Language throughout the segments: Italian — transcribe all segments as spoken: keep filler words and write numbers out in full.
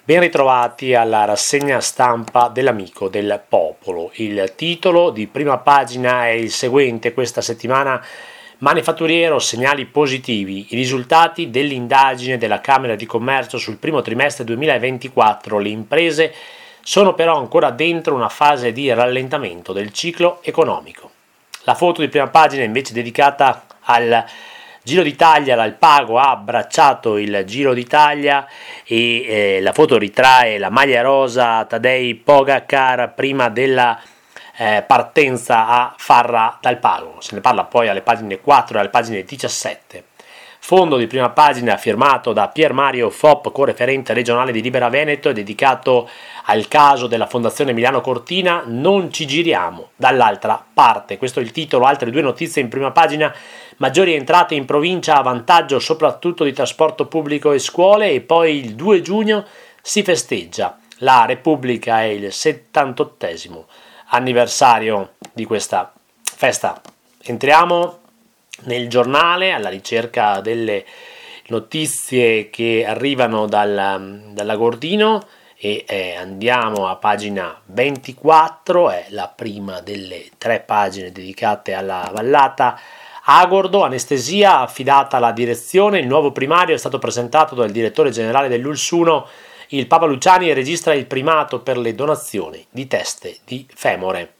Ben ritrovati alla rassegna stampa dell'Amico del Popolo. Il titolo di prima pagina è il seguente questa settimana: Manifatturiero, segnali positivi. I risultati dell'indagine della Camera di Commercio sul primo trimestre duemilaventiquattro. Le imprese sono però ancora dentro una fase di rallentamento del ciclo economico. La foto di prima pagina è invece dedicata al Giro d'Italia. L'Alpago ha abbracciato il Giro d'Italia e eh, la foto ritrae la maglia rosa Tadej Pogacar prima della eh, partenza a Farra d'Alpago. Se ne parla poi alle pagine quattro e alle pagine diciassette. Fondo di prima pagina firmato da Pier Mario Fop, co-referente regionale di Libera Veneto, è dedicato al caso della Fondazione Emiliano Cortina. Non ci giriamo dall'altra parte. Questo è il titolo. Altre due notizie in prima pagina: maggiori entrate in provincia a vantaggio soprattutto di trasporto pubblico e scuole. E poi il due giugno si festeggia la Repubblica, è il settantottesimo anniversario di questa festa. Entriamo nel giornale alla ricerca delle notizie che arrivano dal, dall'Agordino e eh, andiamo a pagina ventiquattro, è la prima delle tre pagine dedicate alla vallata Agordo. Anestesia affidata alla direzione. Il nuovo primario è stato presentato dal direttore generale dell'U L S uno, il Papa Luciani, e registra il primato per le donazioni di teste di femore.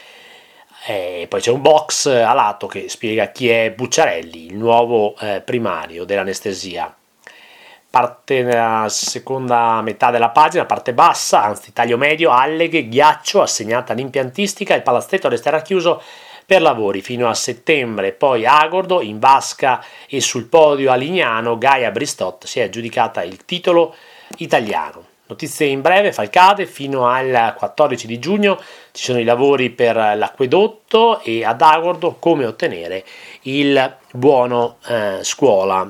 E poi c'è un box a lato che spiega chi è Bucciarelli, il nuovo eh, primario dell'anestesia. Parte nella seconda metà della pagina, parte bassa, anzi taglio medio: Alleghe, ghiaccio, assegnata all'impiantistica, il palazzetto resterà chiuso per lavori fino a settembre. Poi Agordo, in vasca e sul podio a Lignano, Gaia Bristot si è aggiudicata il titolo italiano. Notizie in breve: Falcade, fino al quattordici di giugno ci sono i lavori per l'acquedotto, e ad Agordo come ottenere il buono eh, scuola.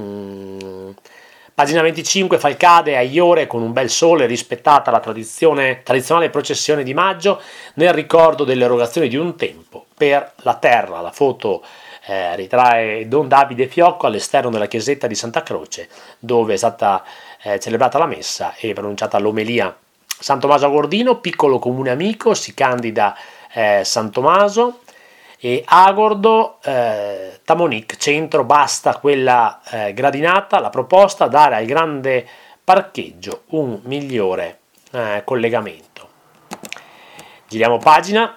Mm. Pagina venticinque, Falcade a Iore con un bel sole, rispettata la tradizione, tradizionale processione di maggio nel ricordo delle erogazioni di un tempo per la terra. La foto eh, ritrae Don Davide Fiocco all'esterno della chiesetta di Santa Croce, dove è stata eh, celebrata la messa e pronunciata l'omelia. San Tommaso Agordino, piccolo comune amico, si candida eh, San Tommaso. E Agordo, eh, Tamonic, centro, basta quella eh, gradinata. La proposta: dare al grande parcheggio un migliore eh, collegamento. Giriamo pagina.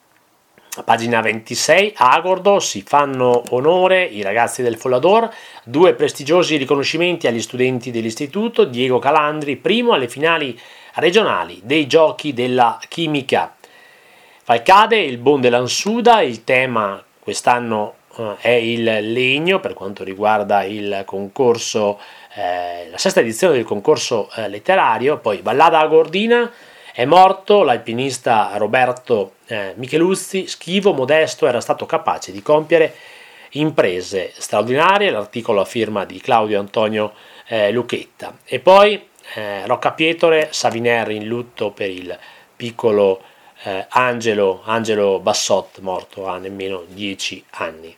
Pagina ventisei, Agordo, si fanno onore i ragazzi del Follador, due prestigiosi riconoscimenti agli studenti dell'istituto. Diego Calandri, primo alle finali regionali dei giochi della chimica. Falcade, il Bon dell'Ansuda, il tema quest'anno eh, è il legno per quanto riguarda il concorso, eh, la sesta edizione del concorso eh, letterario. Poi Ballada Agordina, è morto l'alpinista Roberto eh, Micheluzzi, schivo, modesto, era stato capace di compiere imprese straordinarie. L'articolo a firma di Claudio Antonio eh, Lucchetta. E poi eh, Roccapietore, Saviner in lutto per il piccolo eh, Angelo, Angelo Bassot, morto a nemmeno dieci anni.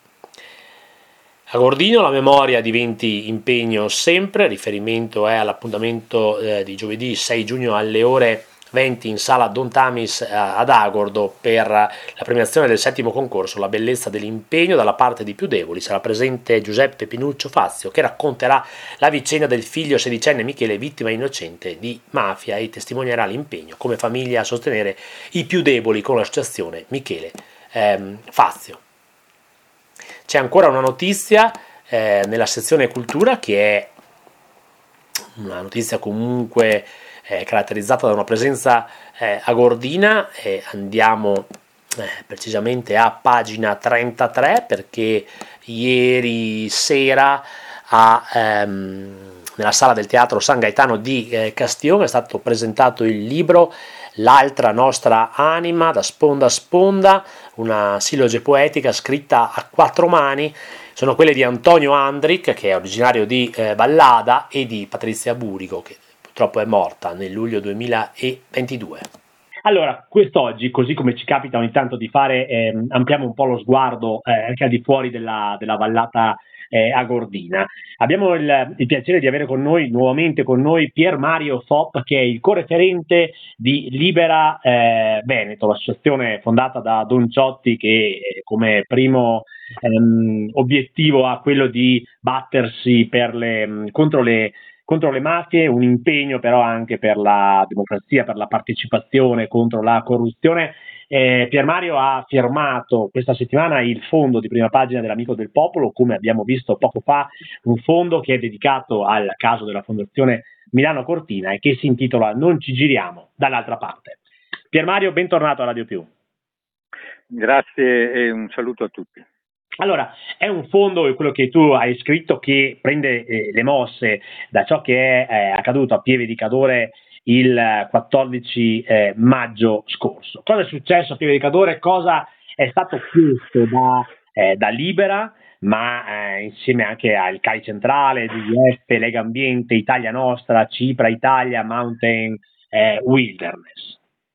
Agordino, la memoria diventi impegno sempre. Riferimento è all'appuntamento eh, di giovedì sei giugno alle ore venti in sala Don Tamis eh, ad Agordo per la premiazione del settimo concorso La bellezza dell'impegno. Dalla parte di più deboli sarà presente Giuseppe Pinuccio Fazio, che racconterà la vicenda del figlio sedicenne Michele, vittima innocente di mafia, e testimonierà l'impegno come famiglia a sostenere i più deboli con l'associazione Michele ehm, Fazio. C'è ancora una notizia eh, nella sezione cultura, che è una notizia comunque eh, caratterizzata da una presenza eh, agordina. E andiamo eh, precisamente a pagina trentatré, perché ieri sera a, ehm, nella sala del Teatro San Gaetano di eh, Castione è stato presentato il libro L'altra nostra anima, da sponda a sponda, una silloge poetica scritta a quattro mani. Sono quelle di Antonio Andric, che è originario di eh, Vallada, e di Patrizia Burigo, che purtroppo è morta nel luglio duemilaventidue. Allora, quest'oggi, così come ci capita ogni tanto di fare, eh, ampliamo un po' lo sguardo eh, anche al di fuori della, della vallata eh, a Gordina. Abbiamo il, il piacere di avere con noi, nuovamente con noi, Pier Mario Fop, che è il co-referente di Libera eh, Veneto, l'associazione fondata da Don Ciotti che eh, come primo ehm, obiettivo ha quello di battersi per le, contro le contro le mafie, un impegno però anche per la democrazia, per la partecipazione, contro la corruzione. Eh, Pier Mario ha firmato questa settimana il fondo di prima pagina dell'Amico del Popolo, come abbiamo visto poco fa, un fondo che è dedicato al caso della Fondazione Milano Cortina e che si intitola Non ci giriamo dall'altra parte. Pier Mario, bentornato a Radio Più. Grazie e un saluto a tutti. Allora, è un fondo, quello che tu hai scritto, che prende eh, le mosse da ciò che è eh, accaduto a Pieve di Cadore il quattordici eh, maggio scorso. Cosa è successo a Pieve di Cadore? Cosa è stato chiesto da, eh, da Libera, ma eh, insieme anche al C A I Centrale, D V F, Lega Ambiente, Italia Nostra, Cipra Italia, Mountain eh, Wilderness?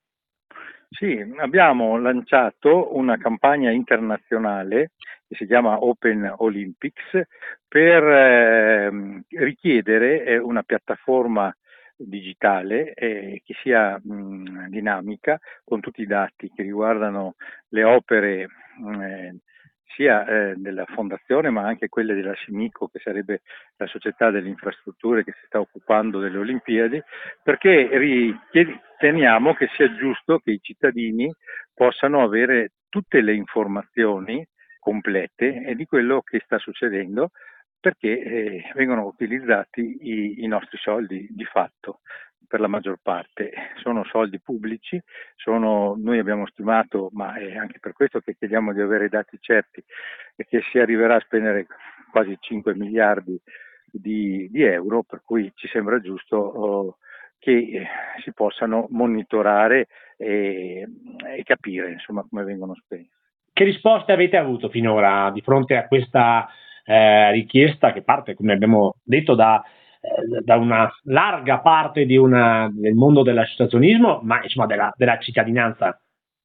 Sì, abbiamo lanciato una campagna internazionale che si chiama Open Olympics per eh, richiedere eh, una piattaforma digitale eh, che sia mh, dinamica con tutti i dati che riguardano le opere mh, eh, sia eh, della fondazione ma anche quelle della Simico, che sarebbe la società delle infrastrutture che si sta occupando delle Olimpiadi, perché riteniamo che sia giusto che i cittadini possano avere tutte le informazioni complete e di quello che sta succedendo, perché eh, vengono utilizzati i, i nostri soldi di fatto. Per la maggior parte sono soldi pubblici, sono, noi abbiamo stimato, ma è anche per questo che chiediamo di avere dati certi, e che si arriverà a spendere quasi cinque miliardi di, di euro, per cui ci sembra giusto oh, che eh, si possano monitorare e, e capire insomma come vengono spesi. Che risposte avete avuto finora di fronte a questa eh, richiesta che parte, come abbiamo detto, da, eh, da una larga parte di una, del mondo dell'associazionismo, ma insomma della, della cittadinanza?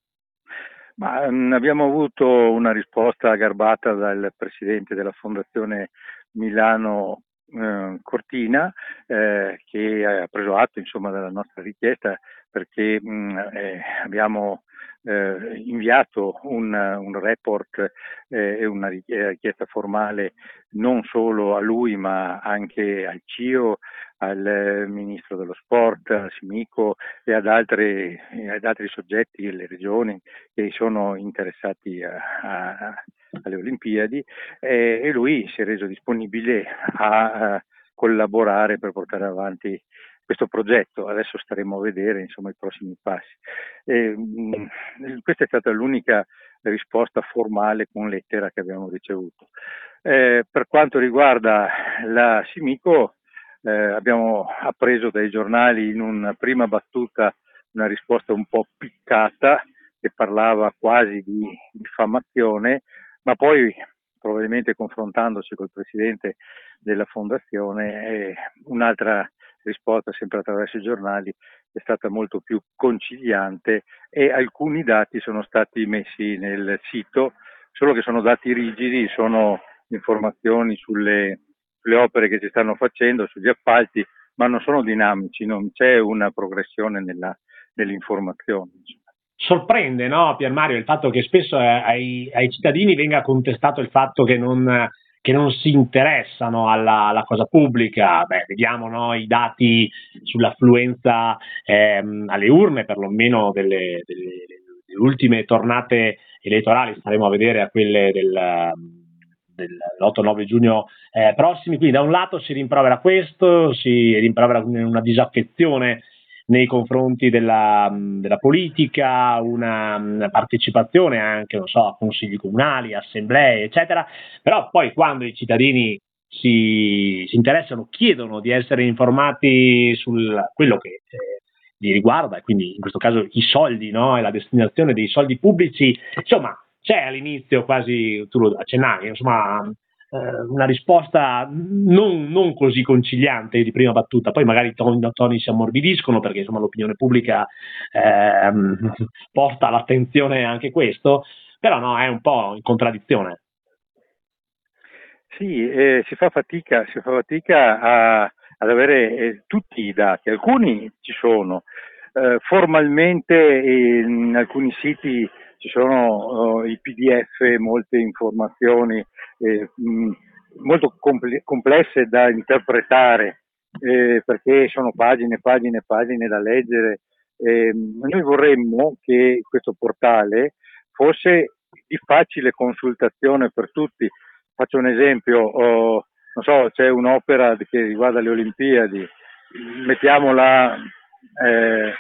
Ma, mh, abbiamo avuto una risposta garbata dal presidente della Fondazione Milano eh, Cortina, eh, che ha preso atto insomma della nostra richiesta, perché mh, eh, abbiamo eh, inviato un, un report eh, e una richiesta formale non solo a lui ma anche al C I O, al Ministro dello Sport, al Simico e ad, altre, ad altri soggetti, alle regioni che sono interessati a, a, alle Olimpiadi, eh, e lui si è reso disponibile a, a collaborare per portare avanti questo progetto. Adesso staremo a vedere insomma i prossimi passi. E, mh, questa è stata l'unica risposta formale con lettera che abbiamo ricevuto. Eh, per quanto riguarda la Simico, eh, abbiamo appreso dai giornali in una prima battuta una risposta un po' piccata che parlava quasi di diffamazione, ma poi probabilmente confrontandosi col presidente della fondazione eh, un'altra risposta sempre attraverso i giornali è stata molto più conciliante e alcuni dati sono stati messi nel sito, solo che sono dati rigidi, sono informazioni sulle, sulle opere che si stanno facendo, sugli appalti, ma non sono dinamici, non c'è una progressione nella, nell'informazione. Sorprende, no, Pier Mario, il fatto che spesso eh, ai, ai cittadini venga contestato il fatto che non, che non si interessano alla, alla cosa pubblica. Beh, vediamo no, i dati sull'affluenza ehm, alle urne, perlomeno delle, delle, delle ultime tornate elettorali, staremo a vedere a quelle del, dell'otto nove giugno eh, prossimi. Quindi da un lato si rimprovera questo, si rimprovera una disaffezione nei confronti della, della politica, una, una partecipazione anche, non so, a consigli comunali, assemblee, eccetera, però poi quando i cittadini si, si interessano, chiedono di essere informati su quello che eh, li riguarda, e quindi in questo caso i soldi, no? E la destinazione dei soldi pubblici, insomma, c'è all'inizio quasi, tu lo accennavi, insomma, una risposta non, non così conciliante di prima battuta, poi magari i toni, toni si ammorbidiscono perché insomma l'opinione pubblica ehm, porta all'attenzione anche questo, però no, è un po' in contraddizione. Sì, eh, si fa fatica, si fa fatica a, ad avere eh, tutti i dati, alcuni ci sono, eh, formalmente in alcuni siti ci sono eh, i P D F, molte informazioni eh, mh, molto comple- complesse da interpretare, eh, perché sono pagine e pagine e pagine da leggere. Eh, noi vorremmo che questo portale fosse di facile consultazione per tutti. Faccio un esempio, oh, non so, c'è un'opera che riguarda le Olimpiadi, mettiamola, eh,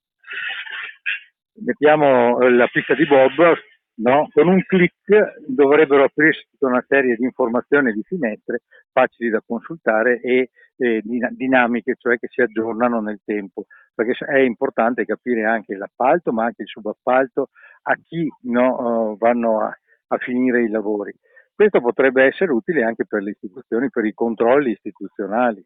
mettiamo la pista di bob, no? Con un clic dovrebbero aprirsi tutta una serie di informazioni e di finestre facili da consultare e eh, dinamiche, cioè che si aggiornano nel tempo, perché è importante capire anche l'appalto, ma anche il subappalto, a chi no, uh, vanno a, a finire i lavori. Questo potrebbe essere utile anche per le istituzioni, per i controlli istituzionali.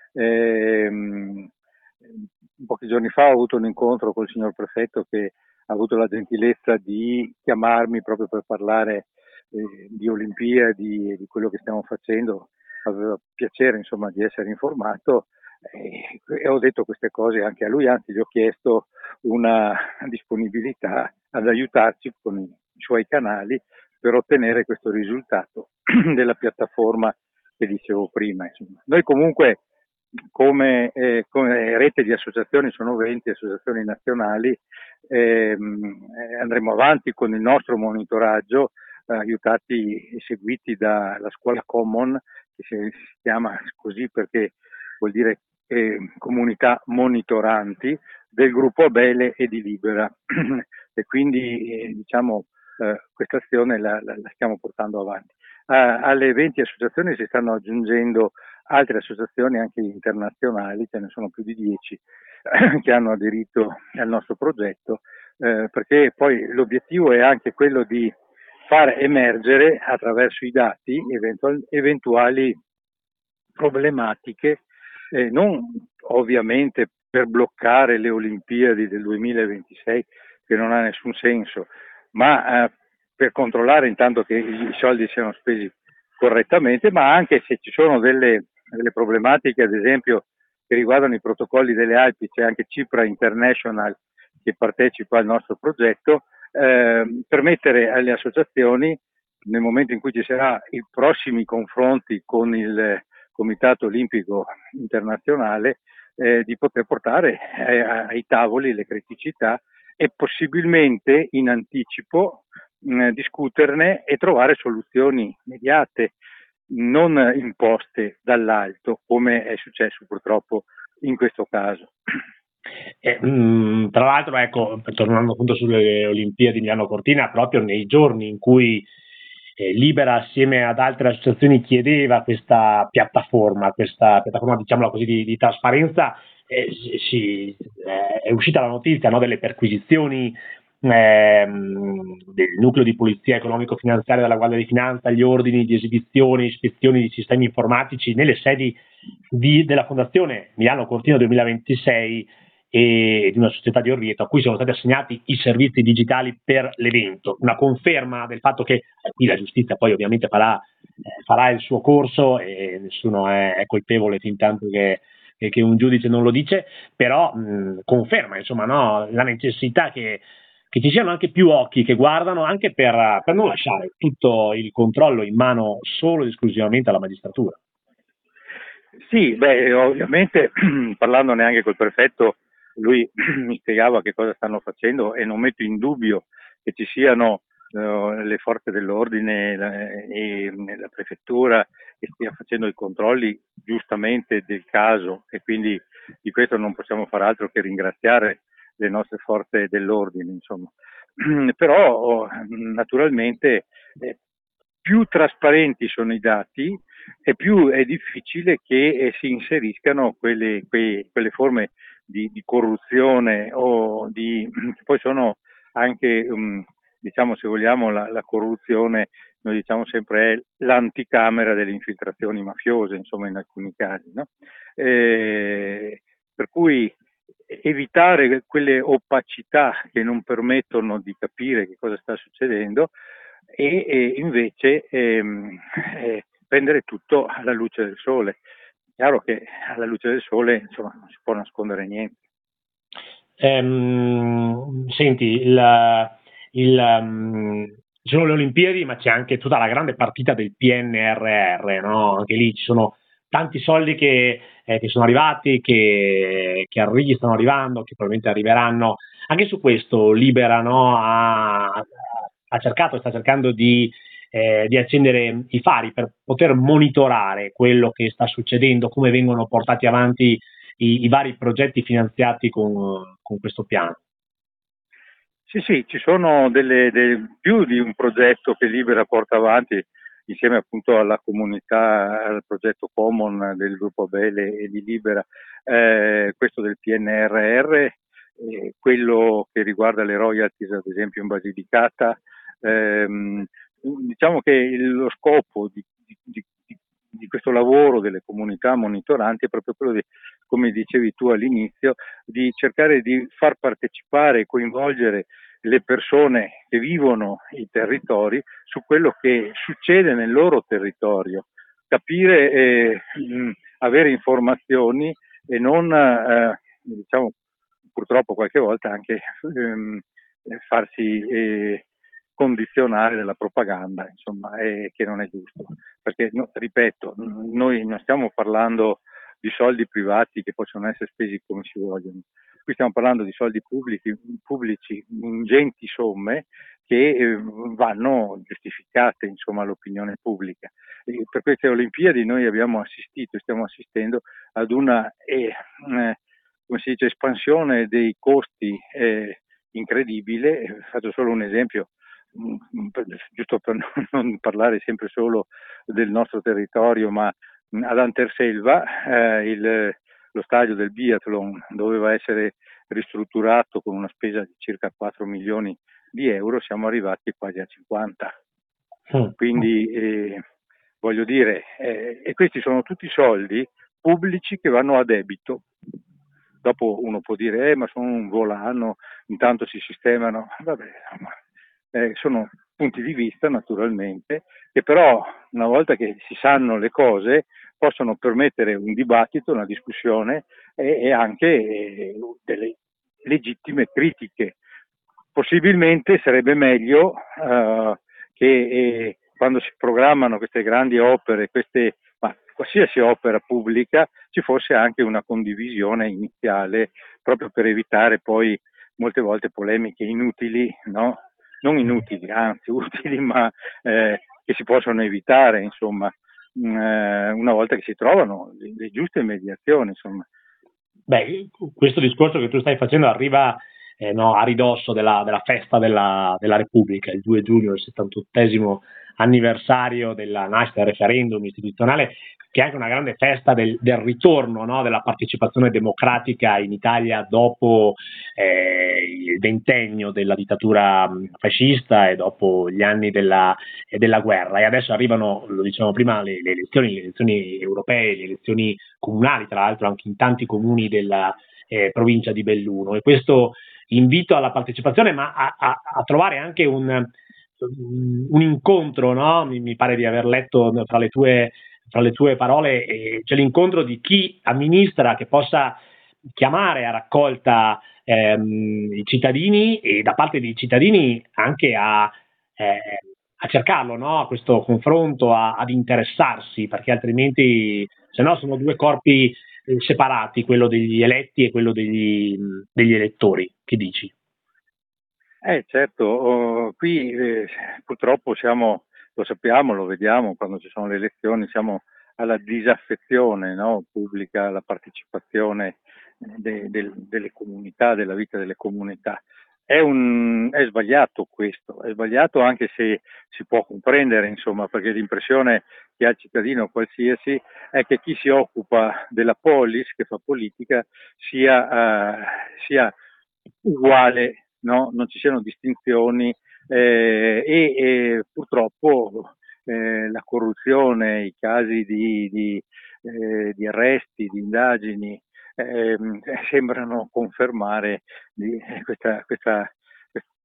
Ehm, Pochi giorni fa ho avuto un incontro col signor prefetto che ha avuto la gentilezza di chiamarmi proprio per parlare eh, di Olimpiadi e di quello che stiamo facendo. Aveva piacere insomma di essere informato eh, e ho detto queste cose anche a lui, anzi gli ho chiesto una disponibilità ad aiutarci con i suoi canali per ottenere questo risultato della piattaforma che dicevo prima. Insomma. Noi comunque come, eh, come rete di associazioni, sono venti associazioni nazionali, ehm, eh, andremo avanti con il nostro monitoraggio, eh, aiutati e seguiti dalla scuola Common, che si, si chiama così perché vuol dire eh, comunità monitoranti del gruppo Abele e di Libera e quindi eh, diciamo eh, questa azione la, la, la stiamo portando avanti. Ah, alle venti associazioni si stanno aggiungendo altre associazioni anche internazionali, ce ne sono più di dieci che hanno aderito al nostro progetto, eh, perché poi l'obiettivo è anche quello di far emergere attraverso i dati eventuali, eventuali problematiche, eh, non ovviamente per bloccare le Olimpiadi del duemilaventisei, che non ha nessun senso, ma eh, per controllare intanto che i soldi siano spesi correttamente, ma anche se ci sono delle, delle problematiche, ad esempio, che riguardano i protocolli delle Alpi, c'è anche Cipra International che partecipa al nostro progetto, eh, permettere alle associazioni, nel momento in cui ci saranno i prossimi confronti con il Comitato Olimpico Internazionale, eh, di poter portare eh, ai tavoli le criticità e possibilmente in anticipo mh, discuterne e trovare soluzioni immediate, non imposte dall'alto, come è successo purtroppo in questo caso. Eh, mh, tra l'altro, ecco, tornando appunto sulle Olimpiadi Milano Cortina, proprio nei giorni in cui eh, Libera assieme ad altre associazioni chiedeva questa piattaforma, questa piattaforma diciamola così di, di trasparenza, eh, si, eh, è uscita la notizia, no, delle perquisizioni ehm, del nucleo di polizia economico-finanziaria della Guardia di Finanza, gli ordini di esibizione, ispezioni di sistemi informatici nelle sedi di, della Fondazione Milano Cortina duemilaventisei e di una società di Orvieto a cui sono stati assegnati i servizi digitali per l'evento, una conferma del fatto che eh, qui la giustizia poi ovviamente farà, eh, farà il suo corso e nessuno è, è colpevole fin tanto che, che un giudice non lo dice, però mh, conferma insomma, no, la necessità che, che ci siano anche più occhi che guardano anche per, per non lasciare tutto il controllo in mano solo ed esclusivamente alla magistratura. Sì, beh, ovviamente parlandone anche col prefetto, lui mi spiegava che cosa stanno facendo e non metto in dubbio che ci siano uh, le forze dell'ordine la, e la prefettura che stia facendo i controlli giustamente del caso e quindi di questo non possiamo far altro che ringraziare le nostre forze dell'ordine, insomma. Però oh, naturalmente eh, più trasparenti sono i dati e più è difficile che eh, si inseriscano quelle, quei, quelle forme di, di corruzione o di, che poi sono anche, um, diciamo se vogliamo, la, la corruzione, noi diciamo sempre è l'anticamera delle infiltrazioni mafiose, insomma in alcuni casi, no? Eh, per cui evitare quelle opacità che non permettono di capire che cosa sta succedendo e, e invece ehm, eh, prendere tutto alla luce del sole. È chiaro che alla luce del sole, insomma, non si può nascondere niente. Ehm, senti, il, il, um, ci sono le Olimpiadi, ma c'è anche tutta la grande partita del P N R R, no? Anche lì ci sono tanti soldi che, eh, che sono arrivati, che, che arri- stanno arrivando, che probabilmente arriveranno. Anche su questo Libera, no, ha, ha cercato, sta cercando di, eh, di accendere i fari per poter monitorare quello che sta succedendo, come vengono portati avanti i, i vari progetti finanziati con, con questo piano. Sì, sì, ci sono delle, delle, più di un progetto che Libera porta avanti insieme appunto alla comunità, al progetto Common del gruppo Abele e di Libera, eh, questo del P N R R, eh, quello che riguarda le royalties ad esempio in Basilicata. Ehm, diciamo che il, lo scopo di, di, di, di questo lavoro delle comunità monitoranti è proprio quello di, come dicevi tu all'inizio, di cercare di far partecipare e coinvolgere le persone che vivono i territori su quello che succede nel loro territorio, capire e mh, avere informazioni e non, eh, diciamo, purtroppo qualche volta anche ehm, farsi eh, condizionare dalla propaganda, insomma, eh, che non è giusto. Perché, no, ripeto, noi non stiamo parlando di soldi privati che possono essere spesi come si vogliono. Qui stiamo parlando di soldi pubblici, pubblici ingenti somme che eh, vanno giustificate, insomma, all'opinione pubblica. E per queste Olimpiadi noi abbiamo assistito e stiamo assistendo ad una eh, eh, come si dice, espansione dei costi eh, incredibile. Faccio solo un esempio, mh, per, giusto per non, non parlare sempre solo del nostro territorio, ma mh, ad Anterselva eh, il, lo stadio del biathlon doveva essere ristrutturato con una spesa di circa quattro milioni di euro, siamo arrivati quasi a cinquanta. Quindi eh, voglio dire, eh, e questi sono tutti soldi pubblici che vanno a debito. Dopo uno può dire, eh, ma sono un volano, intanto si sistemano, vabbè, eh, sono punti di vista naturalmente, che però una volta che si sanno le cose possono permettere un dibattito, una discussione e, e anche eh, delle legittime critiche. Possibilmente sarebbe meglio eh, che eh, quando si programmano queste grandi opere, queste, ma qualsiasi opera pubblica, ci fosse anche una condivisione iniziale, proprio per evitare poi molte volte polemiche inutili, no? Non inutili, anzi utili, ma eh, che si possono evitare, insomma, mh, eh, una volta che si trovano le, le giuste mediazioni, insomma. Beh, questo discorso che tu stai facendo arriva eh, no, a ridosso della, della festa della, della Repubblica, il due giugno, il settantottesimo anniversario della nascita del referendum istituzionale, che è anche una grande festa del, del ritorno, no, della partecipazione democratica in Italia dopo eh, il ventennio della dittatura fascista e dopo gli anni della, della guerra. E adesso arrivano, lo dicevamo prima, le, le elezioni, le elezioni europee, le elezioni comunali, tra l'altro anche in tanti comuni della eh, provincia di Belluno. E questo invito alla partecipazione, ma a, a, a trovare anche un, un incontro, no? Mi, mi pare di aver letto fra le tue, fra le tue parole, eh, c'è l'incontro di chi amministra, che possa chiamare a raccolta ehm, i cittadini e da parte dei cittadini anche a, eh, a cercarlo, no? A questo confronto, a, ad interessarsi, perché altrimenti se no sono due corpi eh, separati, quello degli eletti e quello degli, degli elettori. Che dici? Eh certo, oh, qui eh, purtroppo siamo, lo sappiamo, lo vediamo quando ci sono le elezioni, siamo alla disaffezione, no, pubblica, alla partecipazione de, de, delle comunità, della vita delle comunità. È, un, è sbagliato questo, è sbagliato anche se si può comprendere, insomma, perché l'impressione che ha il cittadino qualsiasi è che chi si occupa della polis, che fa politica, sia, uh, sia uguale, no? Non ci siano distinzioni eh, e, e purtroppo eh, la corruzione, i casi di, di, eh, di arresti, di indagini eh, sembrano confermare di, questa, questa,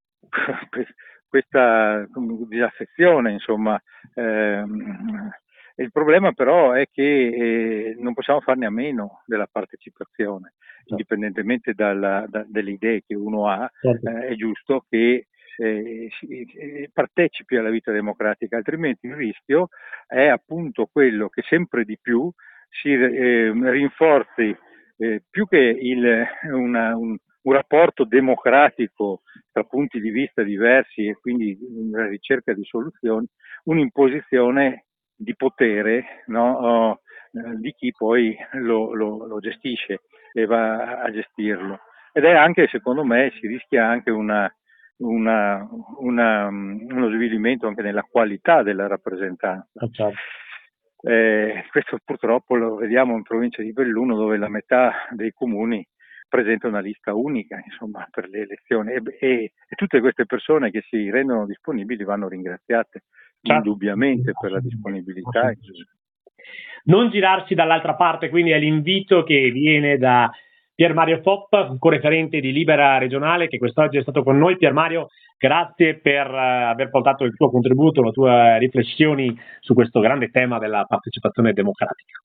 questa, questa disaffezione, insomma, ehm, Il problema però è che eh, non possiamo farne a meno della partecipazione, certo. Indipendentemente dalla, da, dalle idee che uno ha, certo. eh, è giusto che eh, si, partecipi alla vita democratica, altrimenti il rischio è appunto quello che sempre di più si eh, rinforzi eh, più che il, una, un, un rapporto democratico tra punti di vista diversi e quindi una ricerca di soluzioni, un'imposizione di potere, no? oh, eh, di chi poi lo, lo, lo gestisce e va a gestirlo. Ed è anche, secondo me, si rischia anche una, una, una, uno svilimento anche nella qualità della rappresentanza. Certo. Eh, questo purtroppo lo vediamo in provincia di Belluno, dove la metà dei comuni presenta una lista unica, insomma, per le elezioni e, e, e tutte queste persone che si rendono disponibili vanno ringraziate, certo. Indubbiamente, per la disponibilità. Non girarsi dall'altra parte, quindi è l'invito che viene da Pier Mario Fop, co-referente di Libera Regionale, che quest'oggi è stato con noi. Pier Mario, grazie per uh, aver portato il tuo contributo, le tue riflessioni su questo grande tema della partecipazione democratica.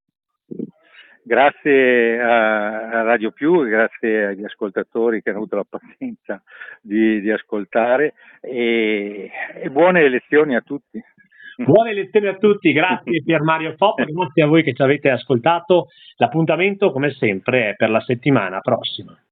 Grazie a Radio Più, grazie agli ascoltatori che hanno avuto la pazienza di, di ascoltare e, e buone elezioni a tutti. Buone lezioni a tutti, grazie Pier Mario Fop, grazie a voi che ci avete ascoltato. L'appuntamento, come sempre, è per la settimana prossima.